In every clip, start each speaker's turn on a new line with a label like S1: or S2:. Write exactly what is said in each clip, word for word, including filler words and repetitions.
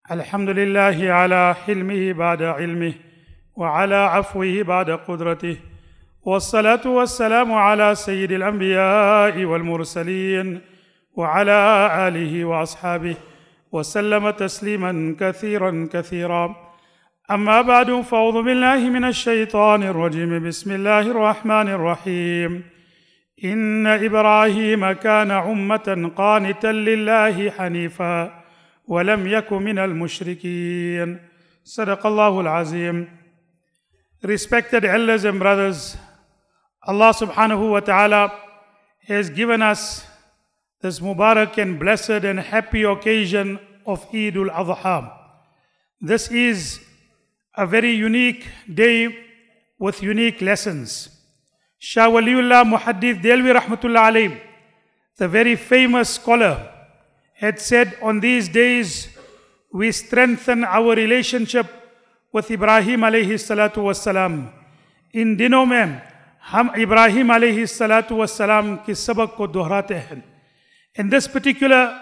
S1: الحمد لله على حلمه بعد علمه وعلى عفوه بعد قدرته والصلاة والسلام على سيد الأنبياء والمرسلين وعلى آله وأصحابه وسلم تسليما كثيرا كثيرا. أما بعد، فأعوذ بالله من الشيطان الرجيم. بسم الله الرحمن الرحيم. إن إبراهيم كان أمة قانتا لله حنيفا ولم يك من المشركين. صدق الله العظيم. Respected elders and brothers, Allah subhanahu wa ta'ala has given us this Mubarak and blessed and happy occasion of Eid al-Adha. This is a very unique day with unique lessons. Shah Waliullah Muhaddith Delvi Rahmatullah Alayh, the very famous scholar, had said, on these days we strengthen our relationship with Ibrahim alayhi salatu wassalam. In dinों में हम Ibrahim alayhi salatu wassalam के सबक को दोहराते हैं. In this particular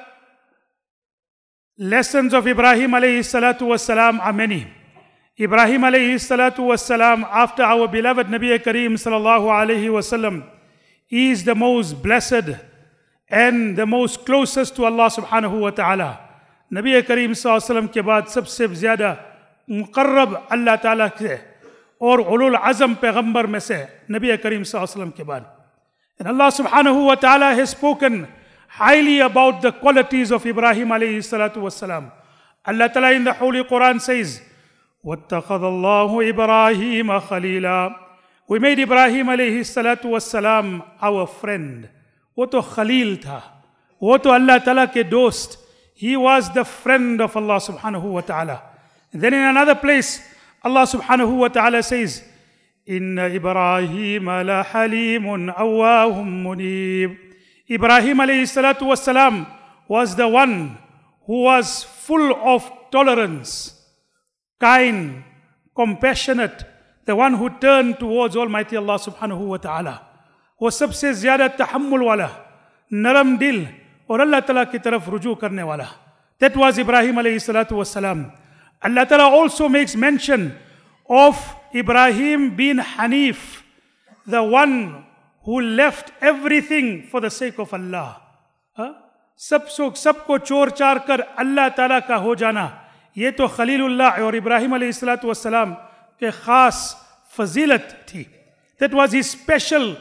S1: lessons of Ibrahim alayhi salatu wassalam are many. Ibrahim alayhi salatu wassalam, after our beloved Nabi Kareem sallallahu alayhi wasallam, is the most blessed and the most closest to Allah subhanahu wa ta'ala. Nabi Kareem sallallahu alayhi wasallam के बाद सबसे ज़्यादा मुक़र्रब अल्लाह ताला से और उलुल अज़म पैगंबर में से Nabi Kareem sallallahu alayhi wasallam के बाद. And Allah subhanahu wa ta'ala has spoken highly about the qualities of Ibrahim alayhi salatu wassalam. Allah ta'ala in the Holy Quran says, وَاتَّخَذَ اللَّهُ إِبْرَاهِيمَ خَلِيلًا. We made Ibrahim alayhi salatu wassalam our friend. वो तो खलील था, वो तो अल्लाह ताला के दोस्त. He was the friend of Allah subhanahu wa ta'ala. And then in another place, Allah subhanahu wa ta'ala says, إِنَّ إِبْرَاهِيمَ لَحَلِيمٌ أَوَّاهٌ مُنِيبٌ. Ibrahim alayhi salatu wassalam was the one who was full of tolerance, kind, compassionate, the one who turned towards Almighty Allah subhanahu wa ta'ala. वो सबसे ज़्यादा तहम्मुल वाला, नरम दिल और अल्लाह ताला की तरफ रुजू करने वाला. That was Ibrahim alayhi salatu wassalam. Allah Ta'ala also makes mention of Ibrahim being Hanif, the one who left everything for the sake of Allah. सब सबको चोर चार कर अल्लाह ताला का हो जाना, ये तो खलीलुल्लाह और इब्राहिम alayhi salatu wassalam के खास फजीलत थी. That was his special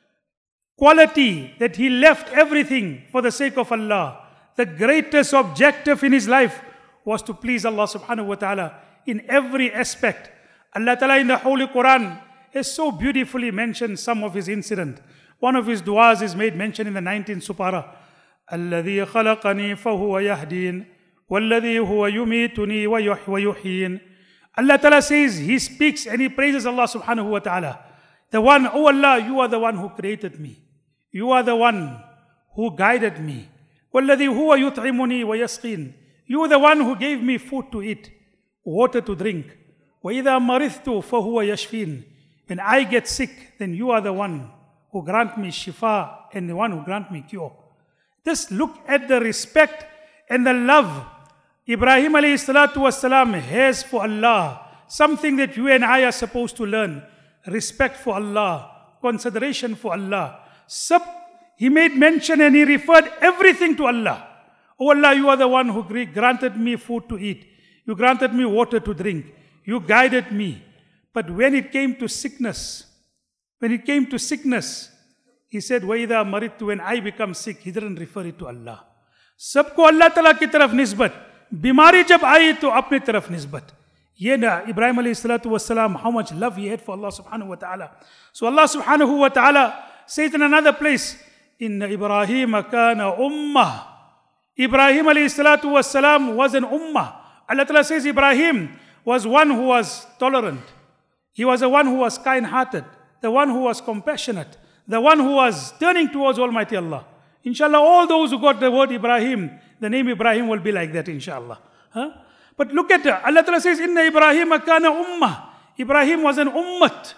S1: quality, that he left everything for the sake of Allah. The greatest objective in his life was to please Allah subhanahu wa ta'ala in every aspect. Allah ta'ala in the Holy Quran has so beautifully mentioned some of his incident. One of his du'as is made mention in the nineteenth supara. الَّذِي خَلَقَنِي فَهُوَ يَهْدِينَ وَالَّذِي هُوَ يُمِيتُنِي وَيُحْيِينَ. Allah ta'ala says, he speaks and he praises Allah subhanahu wa ta'ala. The one, oh Allah, you are the one who created me. You are the one who guided me. وَالَّذِي هُوَ يُطْعِمُنِي وَيَسْقِينَ. You are the one who gave me food to eat, water to drink. وَإِذَا مَرِضْتُ فَهُوَ يَشْفِينَ. When I get sick, then you are the one who grant me shifa and the one who grant me cure. Just look at the respect and the love Ibrahim alayhi salatu wassalam has for Allah. Something that you and I are supposed to learn. Respect for Allah, consideration for Allah. Sub, he made mention and he referred everything to Allah. Oh Allah, you are the one who granted me food to eat. You granted me water to drink. You guided me. But when it came to sickness, when it came to sickness, he said, وَإِذَا مَرِضْتُ. When I become sick, he didn't refer it to Allah. सबको अल्लाह तला की तरफ निस्बत, बीमारी जब आई तो अपनी तरफ निस्बत. ये ना Ibrahim alayhi salatu wassalam, how much love he had for Allah subhanahu wa ta'ala. So Allah subhanahu wa ta'ala says in another place, Inna Ibrahim kana ummah. Ibrahim alayhi salatu wassalam was an ummah. Allah Ta'ala says Ibrahim was one who was tolerant. He was the one who was kind-hearted, the one who was compassionate, the one who was turning towards Almighty Allah. Inshallah, all those who got the word Ibrahim, the name Ibrahim will be like that, inshallah. Huh? But look at that. Allah Ta'ala says, Inna Ibrahim kana ummah. Ibrahim was an ummat.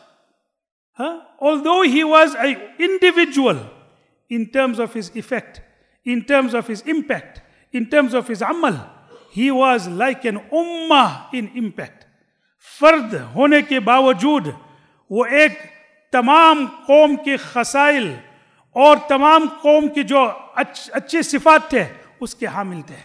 S1: Huh? Although he was an individual in terms of his effect, in terms of his impact, in terms of his amal, he was like an ummah in impact. फर्द होने के बावजूद वो एक तमाम कौम के खसाइल और तमाम कौम की जो अच्छे सिफात थे उसके हामिल थे.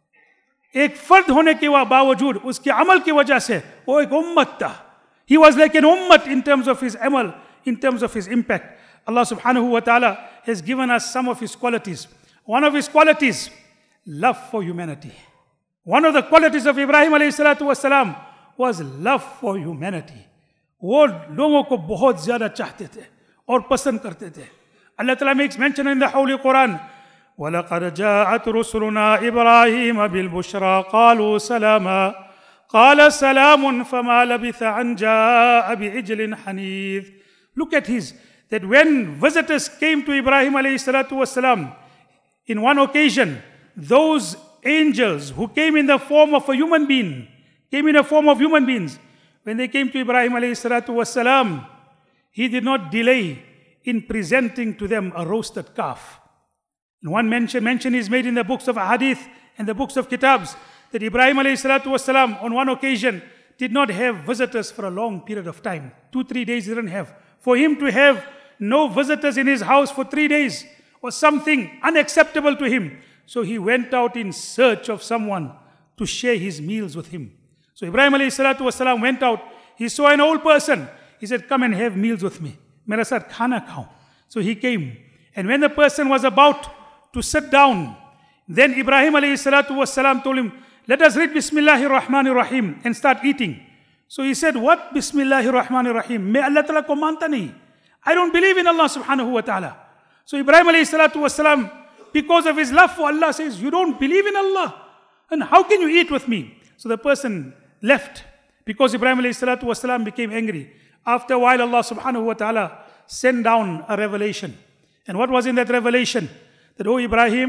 S1: एक फर्द होने के बावजूद उसके अमल की वजह से वो एक उम्मत था. He was like an ummah in terms of his amal, in terms of his impact. Allah subhanahu wa ta'ala has given us some of his qualities. One of his qualities, love for humanity. One of the qualities of Ibrahim alayhi salatu wasalam was love for humanity. वो लोगों को बहुत ज़्यादा चाहते थे और पसंद करते थे. Allah Ta'ala makes mention in the Holy Quran, وَلَقَدْ جَاءَتْ رُسُلُنَا إِبْرَاهِيمَ بِالْبُشْرَى قَالُوا سَلَامًا قَالَ سَلَامٌ فَمَا لَبِثَ أَنْ جَاءَ بِعِجْلٍ حَنِيذٍ. Look at his, that when visitors came to Ibrahim alayhi salatu wasalam, in one occasion, those angels who came in the form of a human being, came in the form of human beings, when they came to Ibrahim alayhi salatu wasalam, he did not delay in presenting to them a roasted calf. And one mention, mention is made in the books of Hadith and the books of Kitabs that Ibrahim alayhi salatu wasalam on one occasion did not have visitors for a long period of time. Two, three days he didn't have. For him to have no visitors in his house for three days was something unacceptable to him. So he went out in search of someone to share his meals with him. So Ibrahim alayhi salatu wasalam went out. He saw an old person. He said, come and have meals with me. Mera saath khana khao. So he came. And when the person was about to sit down, then Ibrahim alayhi salatu wasalam told him, let us read Bismillahir Rahmanir Rahim and start eating. So he said, what Bismillahir Rahmanir Rahim? Main Allah Ta'ala ko manta nahi. I don't believe in Allah subhanahu wa ta'ala. So Ibrahim alayhi salatu wasalam, because of his love for Allah, says, you don't believe in Allah. And how can you eat with me? So the person left because Ibrahim alayhi salatu wasalam became angry. After a while, Allah subhanahu wa ta'ala sent down a revelation. And what was in that revelation? That, oh Ibrahim,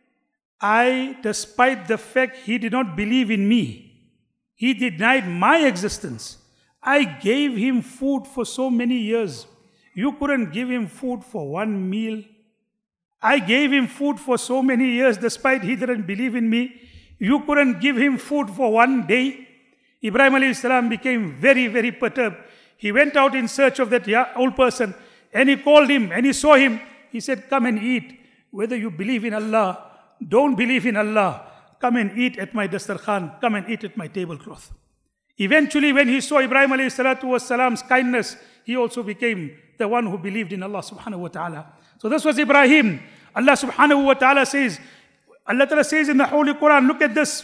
S1: I, despite the fact he did not believe in me, he denied my existence, I gave him food for so many years. You couldn't give him food for one meal. I gave him food for so many years despite he didn't believe in me. You couldn't give him food for one day. Ibrahim alayhi salam became very, very perturbed. He went out in search of that old person and he called him and he saw him. He said, come and eat. Whether you believe in Allah, don't believe in Allah, come and eat at my dastarkhan, come and eat at my tablecloth. Eventually, when he saw Ibrahim alayhi salatu wasalam's kindness, he also became the one who believed in Allah subhanahu wa ta'ala. So this was Ibrahim. Allah subhanahu wa ta'ala says, Allah ta'ala says in the Holy Quran, look at this.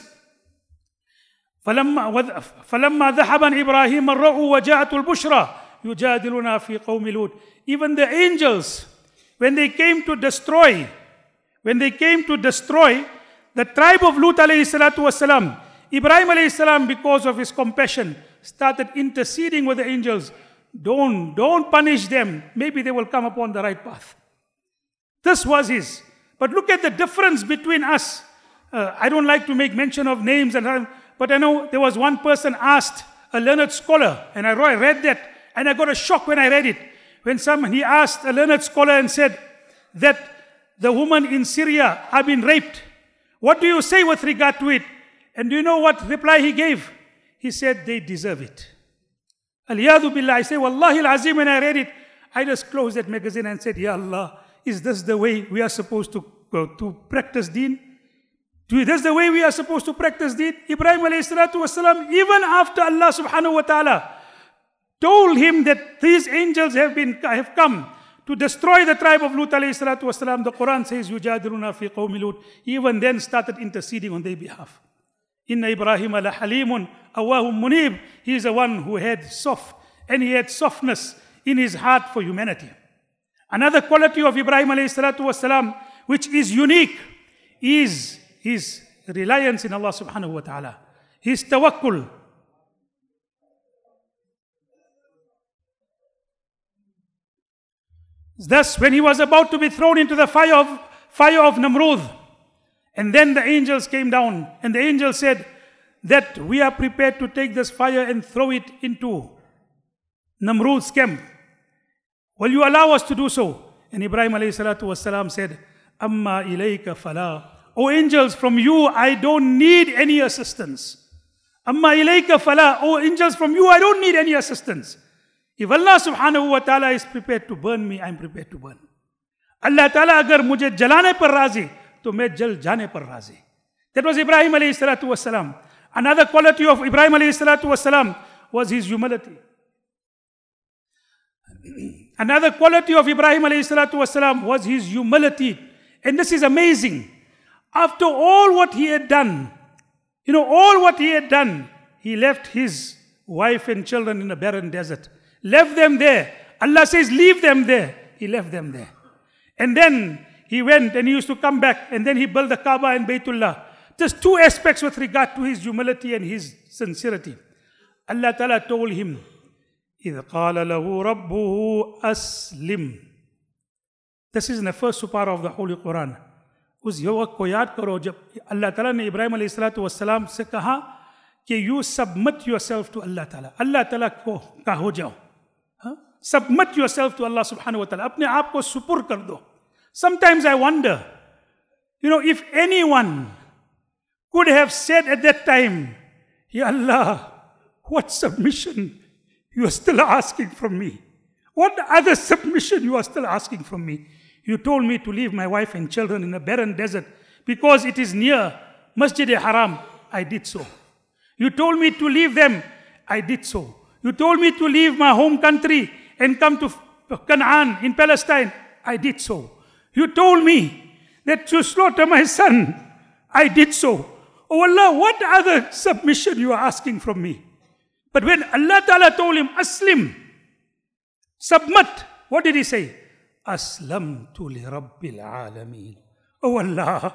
S1: فَلَمَّا ذَهَبَ إِبْرَاهِيمَ الرَّؤُ وَجَاءَتُ الْبُشْرَى يُجَادِلُنَا فِي قَوْمِ لُوطٍ. Even the angels, when they came to destroy, when they came to destroy the tribe of Lut alayhi salatu wasalam, Ibrahim alayhi salam, because of his compassion, started interceding with the angels. Don't, don't punish them. Maybe they will come upon the right path. This was his. But look at the difference between us. Uh, I don't like to make mention of names, and but I know there was one person asked, a learned scholar, and I read that, and I got a shock when I read it. When someone, he asked a learned scholar and said that the women in Syria have been raped. What do you say with regard to it? And do you know what reply he gave? He said, they deserve it. Al-Yadu Billah. I say, Wallahi al-Azim, when I read it, I just closed that magazine and said, Ya Allah, is this the way we are supposed to go to practice deen? Is this the way we are supposed to practice deen? Ibrahim alayhi salatu wasalam, even after Allah subhanahu wa ta'ala told him that these angels have been have come to destroy the tribe of Lut alayhi salatu wasalam, the Quran says, Yujadiluna fi qawmi Lut. He even then started interceding on their behalf. Inna Ibrahim la halimun awahum munib. He is the one who had soft, and he had softness in his heart for humanity. Another quality of Ibrahim alayhi salatu wasalam, which is unique, is his reliance in Allah subhanahu wa ta'ala. His tawakkul. Thus, when he was about to be thrown into the fire of, fire of Namrud, and then the angels came down, and the angels said that we are prepared to take this fire and throw it into Namrud's camp. Will you allow us to do so? And Ibrahim alayhi salatu wasalam said, Amma ilayka fala O angels, from you I don't need any assistance. Amma ilayka fala, O angels, from you I don't need any assistance. If Allah subhanahu wa ta'ala is prepared to burn me, I'm prepared to burn. Allah ta'ala agar mujhe jalane par razi, to main jal jane par razi. That was Ibrahim alayhi salatu wassalam. Another quality of Ibrahim alayhi salatu wassalam was his humility. Another quality of Ibrahim alayhi salatu wassalam was his humility. And this is amazing. After all what he had done, you know, all what he had done, he left his wife and children in a barren desert. Left them there. Allah says, leave them there. He left them there. And then he went and he used to come back and then he built the Kaaba and Baytullah. Just two aspects with regard to his humility and his sincerity. Allah Ta'ala told him, إِذْ قَالَ لَهُ رَبُّهُ أَسْلِمْ. This is in the first surah of the Holy Quran. उस युवक को याद करो जब अल्लाह ताला ने इब्राहिम अलैहिस्सलातु वस्सलाम से कहा कि you submit yourself to Allah Ta'ala. Allah Ta'ala को का हो जाओ. Submit yourself to Allah subhanahu wa ta'ala. अपने आप को सुपुर कर दो. Sometimes I wonder, you know, if anyone could have said at that time, Ya Allah, what submission you are still asking from me? What other submission you are still asking from me? You told me to leave my wife and children in a barren desert because it is near Masjid al-Haram. I did so. You told me to leave them. I did so. You told me to leave my home country and come to Canaan in Palestine. I did so. You told me that to slaughter my son. I did so. Oh Allah, what other submission you are asking from me? But when Allah Ta'ala told him, Aslim, submit, what did he say? Aslamtu li Rabbil Alameen. Oh Allah,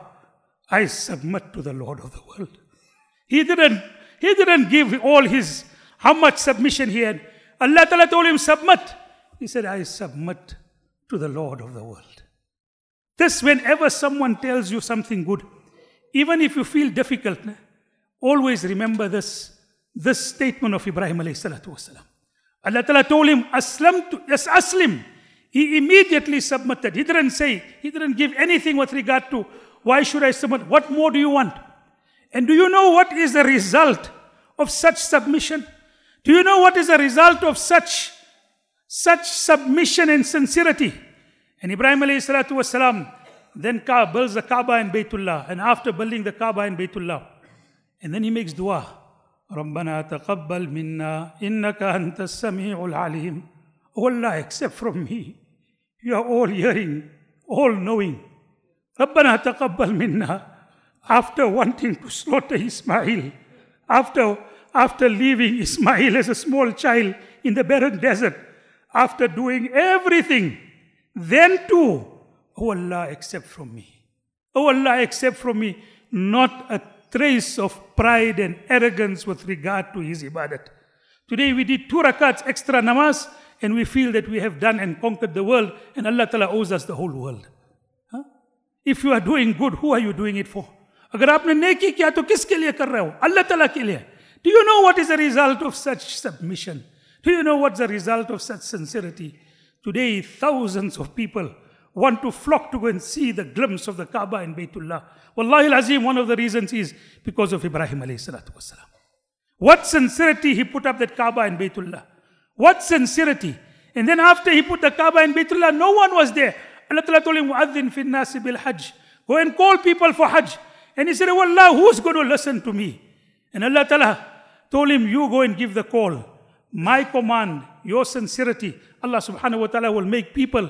S1: I submit to the Lord of the world. He didn't, he didn't give all his, how much submission he had. Allah Ta'ala told him, submit. He said, I submit to the Lord of the world. This, whenever someone tells you something good, even if you feel difficult, always remember this, this statement of Ibrahim alayhi salatu wasalam. Allah Ta'ala told him, Aslam to, yes, Aslim. He immediately submitted. He didn't say, he didn't give anything with regard to, why should I submit? What more do you want? And do you know what is the result of such submission? Do you know what is the result of such, such submission and sincerity? And Ibrahim alayhi salatu wasalam then builds the Kaaba and Baytullah. And after building the Kaaba and Baytullah, and then he makes dua. رَبَّنَا تَقَبَّلْ مِنَّا إِنَّكَ أَنْتَ السَّمِيعُ الْعَلِيمُ. Oh Allah, except from me, you are all hearing, all knowing. رَبَّنَا تَقَبَّلْ مِنَّا. After wanting to slaughter Ismail, after, after leaving Ismail as a small child in the barren desert, after doing everything, then too, oh Allah, accept from me. Oh Allah, accept from me. Not a trace of pride and arrogance with regard to his ibadat. Today we did two rakats extra namaz and we feel that we have done and conquered the world and Allah Ta'ala owes us the whole world. Huh? If you are doing good, who are you doing it for? अगर आपने नेकी किया तो किसके लिए कर रहे हो? Allah Ta'ala के लिए. Do you know what is the result of such submission? Do you know what's the result of such sincerity? Today thousands of people want to flock to go and see the glimpse of the Kaaba and Baytullah. Wallahi al-Azim, one of the reasons is because of Ibrahim alayhi salatu wasalam. What sincerity he put up that Kaaba and Baytullah. What sincerity. And then after he put the Kaaba and Baytullah, no one was there. Allah Ta'ala told him, وَأَذِّن فِي النَّاسِ بِالْحَجِّ. Go and call people for Hajj. And he said, oh Allah, who's going to listen to me? And Allah Ta'ala told him, you go and give the call. My command, your sincerity, Allah subhanahu wa ta'ala will make people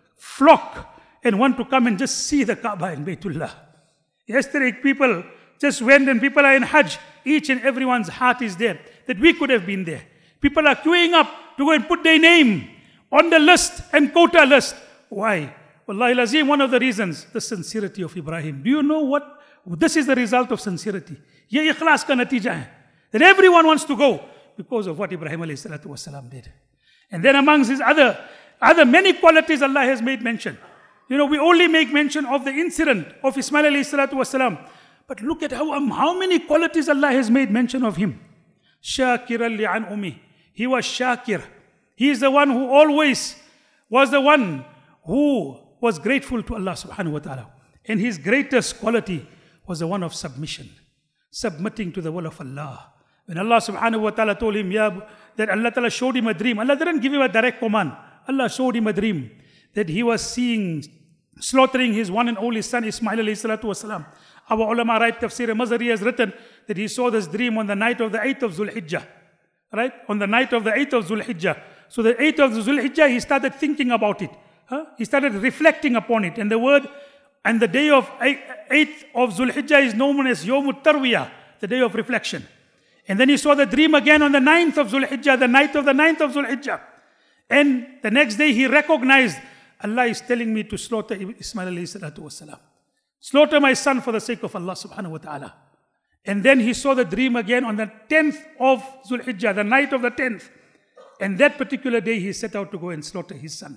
S1: flock and want to come and just see the Kaaba and Baytullah. Yesterday people just went and people are in Hajj. Each and everyone's heart is there. That we could have been there. People are queuing up to go and put their name on the list and quota list. Why? Wallahi al-Azim, one of the reasons, the sincerity of Ibrahim. Do you know what? This is the result of sincerity. Ye ikhlas ka natija hai. That everyone wants to go because of what Ibrahim alayhi salatu wasalam did. And then amongst his other, other many qualities Allah has made mention. You know, we only make mention of the incident of Ismail alayhi salatu wasalam. But look at how, um, how many qualities Allah has made mention of him. Shakiran li'an ummi. He was Shakir. He is the one who always was the one who was grateful to Allah subhanahu wa ta'ala. And his greatest quality was the one of submission, submitting to the will of Allah. When Allah subhanahu wa ta'ala told him, yeah, that Allah ta'ala showed him a dream. Allah didn't give him a direct command. Allah showed him a dream that he was seeing, slaughtering his one and only son Ismail alayhi salatu wasalam. Our ulama write, Tafsir Mazari has written that he saw this dream on the night of the eighth of Zulhijjah. Right? On the night of the eighth of Zulhijjah. So the eighth of Zulhijjah, he started thinking about it. Huh? He started reflecting upon it. And the word, and the day of eighth of Zulhijjah is known as Yawmut Tarwiyah, the day of reflection. And then he saw the dream again on the ninth of Zulhijjah, the night of the ninth of Zulhijjah. And the next day he recognized, Allah is telling me to slaughter Ismail alayhi salatu wasalam. Slaughter my son for the sake of Allah subhanahu wa ta'ala. And then he saw the dream again on the tenth of Zulhijjah, the night of the tenth. And that particular day he set out to go and slaughter his son.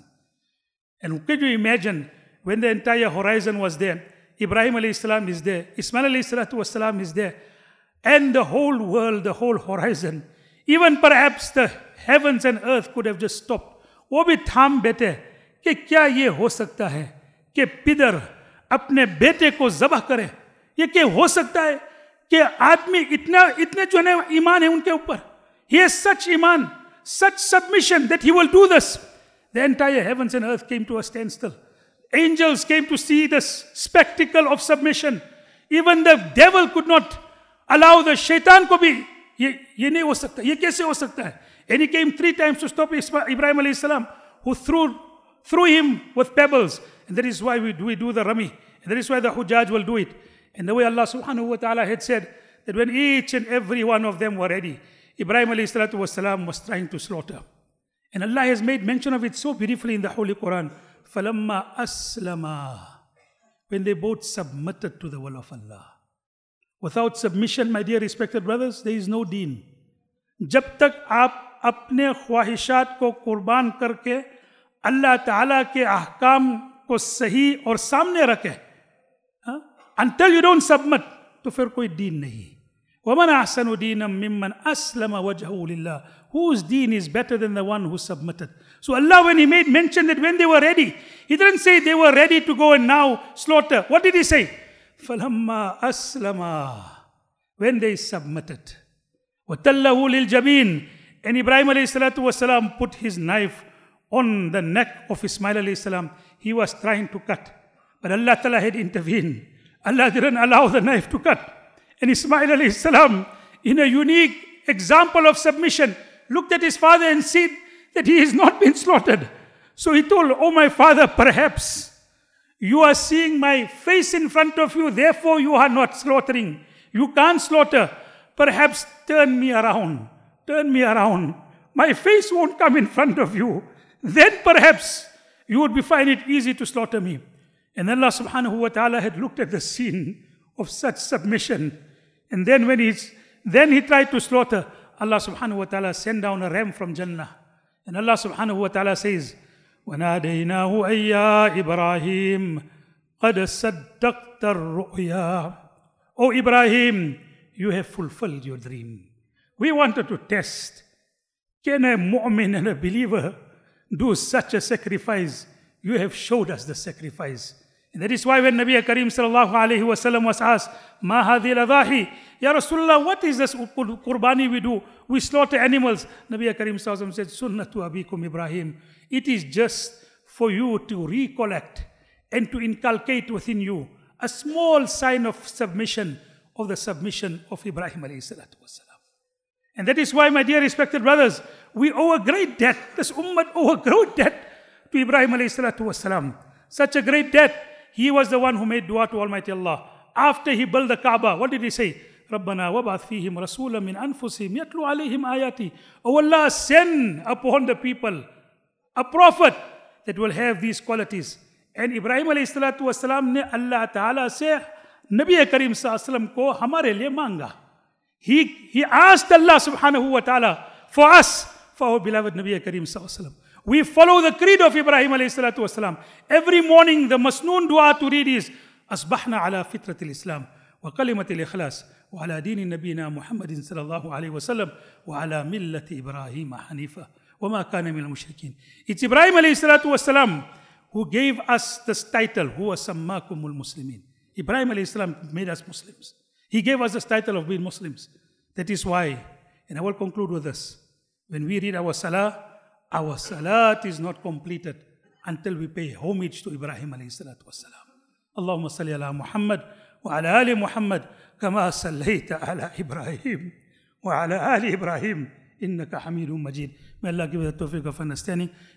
S1: And could you imagine when the entire horizon was there, Ibrahim alayhi salam is there, Ismail alayhi salatu wasalam is there, and the whole world, the whole horizon, even perhaps the heavens and earth could have just stopped. वो भी थाम बैठे कि क्या ये हो सकता है कि पितर अपने बेटे को ज़बह करे? ये क्या हो सकता है कि आदमी इतना इतने जो है ईमान है उनके ऊपर? He has such iman, such submission that he will do this. The entire heavens and earth came to a standstill. Angels came to see this spectacle of submission. Even the devil could not allow the shaitan ko bhi, ye, ye nahi ho sakta, ye kaise ho sakta hai? And he came three times to stop Ibrahim alayhi salam, who threw, threw him with pebbles. And that is why we do, we do the rami. And that is why the hujjaj will do it. And the way Allah subhanahu wa ta'ala had said, that when each and every one of them were ready, Ibrahim alayhi salatu wasalam was trying to slaughter. And Allah has made mention of it so beautifully in the Holy Quran. فَلَمَّا أَسْلَمَا, when they both submitted to the will of Allah. Without submission, my dear respected brothers, there is no deen. जब तक आप अपने ख्वाहिशात को कुर्बान करके अल्लाह ताला के अहकाम को सही और सामने रखे, until you don't submit, तो फिर कोई दीन नहीं. وَمَنْ أَحْسَنُ دِينًا مِمَّنْ أَسْلَمَ وَجْهَهُ لِلَّهِ, whose deen is better than the one who submitted? So Allah, when He made mention that when they were ready, He didn't say they were ready to go and now slaughter. What did He say? فَلَمَّا أَسْلَمَا, when they submitted. وَتَلَّهُ لِلْجَبِينِ, and Ibrahim alayhi salatu wasalam put his knife on the neck of Ismail alayhi salam. He was trying to cut, but Allah Ta'ala had intervened. Allah didn't allow the knife to cut. And Ismail alayhi salam, in a unique example of submission, looked at his father and said that he has not been slaughtered. So he told, oh my father, perhaps you are seeing my face in front of you, therefore you are not slaughtering. You can't slaughter. Perhaps turn me around. Turn me around. My face won't come in front of you. Then perhaps you would be find it easy to slaughter me. And Allah subhanahu wa ta'ala had looked at the scene of such submission. And then when he's, then he tried to slaughter, Allah subhanahu wa ta'ala sent down a ram from Jannah. And Allah subhanahu wa ta'ala says, وَنَادَيْنَاهُ أَيَّا إِبْرَاهِيمُ قَدْ صَدَّقْتَ الرُّؤْيَا. O Ibrahim, you have fulfilled your dream. We wanted to test, can a mu'min and a believer do such a sacrifice? You have showed us the sacrifice. And that is why when Nabi Kareem sallallahu alayhi wa sallam was asked, Ma hadhi al-adahi, Ya Rasulullah, what is this qurbani we do? We slaughter animals. Nabi Kareem sallallahu alayhi wa sallam said, Sunnatu abikum Ibrahim. It is just for you to recollect and to inculcate within you a small sign of submission, of the submission of Ibrahim alayhi salatu wasalam. And that is why, my dear respected brothers, we owe a great debt. This ummah owe a great debt to Ibrahim alayhi salatu wasalam. Such a great debt. He was the one who made dua to Almighty Allah. After he built the Kaaba, what did he say? رَبَّنَا وَبَعْثْ فِيهِمْ رَسُولًا مِنْ أَنفُسِهِمْ يَتْلُو عَلَيْهِمْ آيَاتِهِ. Oh Allah, send upon the people a prophet that will have these qualities. And Ibrahim alayhi salatu wasalam ne Allah Ta'ala se Nabi Kareem sallallahu alayhi wa sallam ko hamare liye manga. He, he asked Allah subhanahu wa ta'ala for us, for our beloved Nabi Kareem sallallahu alayhi wa sallam. We follow the creed of Ibrahim alayhi salatu wasalam. Every morning the masnoon dua to read is أصبحنا على فطرة الإسلام وكلمة الإخلاص وعلى دين نبينا محمد صلى الله عليه وسلم وعلى ملة إبراهيم حنيفة وما كان من المشركين. It's Ibrahim alayhi salatu wasalam who gave us this title, هو سماكم المسلمين. Ibrahim alayhi salam made us Muslims. He gave us this title of being Muslims. That is why, and I will conclude with this. When we read our salah, our salat is not completed until we pay homage to Ibrahim alayhi salatu wassalam. Allahumma salli ala Muhammad wa ala ali Muhammad kama sallayta ala Ibrahim wa ala ali Ibrahim innaka hamidun majid. May Allah give us the tawfiq of understanding.